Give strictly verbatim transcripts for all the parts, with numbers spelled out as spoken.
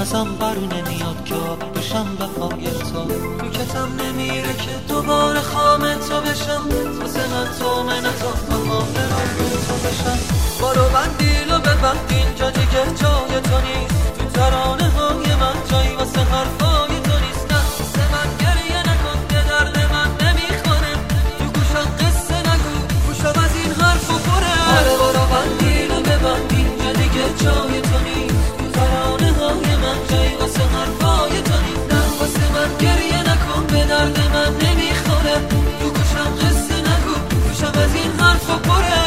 ازم بر نمیاد که آب بشم وفای تو. تو کتم نمیره که دوباره خام تو بشم، واسه من تو منتم بخواه رنگ تو بشم. بارو بندیل و ببند اینجا دیگه جای تو نیست، تو ترانه های من جایی واسه حرفای تو نیست. نه واسه من گریه نکن که درد من نمیخوره، تو گوشم قصه نگو گوشم از این حرف و پره. آره بارو بندیل و ببند اینجا دیگه جای تو نیست، تو ترانه های من جایی واسه حرفای تو نیست. نه واسه من گریه نکن به درد من نمیخوره، تو گوشم قصه نگو گوشم از این حرف و پره.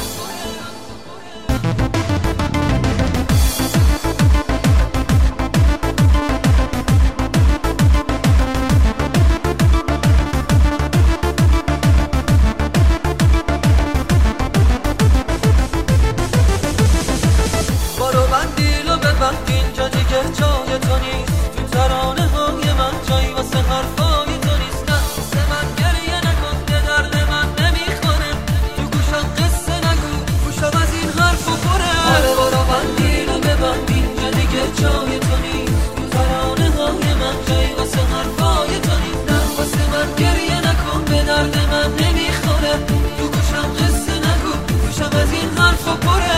اینجا دیگه جای تو نیست، تو ترانه های من جایی واسه حرفای تو نیست. نه واسه من گریه نکن که درد من نمیخوره، تو گوشم قصه نگو گوشم از این حرف و پره. آره برو بندیل و ببند اینجا دیگه جای تو نیست، تو ترانه های من جایی واسه حرفای تو نیست. نه واسه من گریه نکن به درد من نمیخوره، تو گوشم قصه نگو گوشم از این حرف و پره.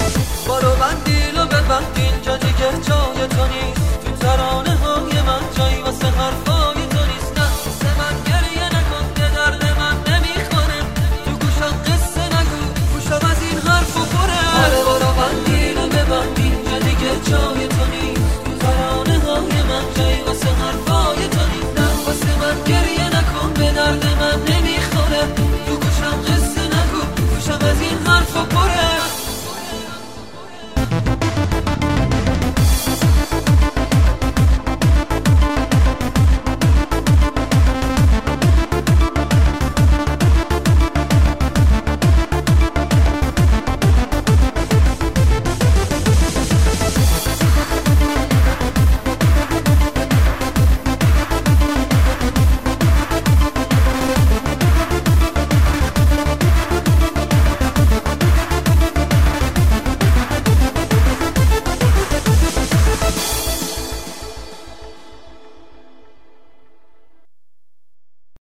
اینجا دیگه جای تو نیست، تو ترانه های من جای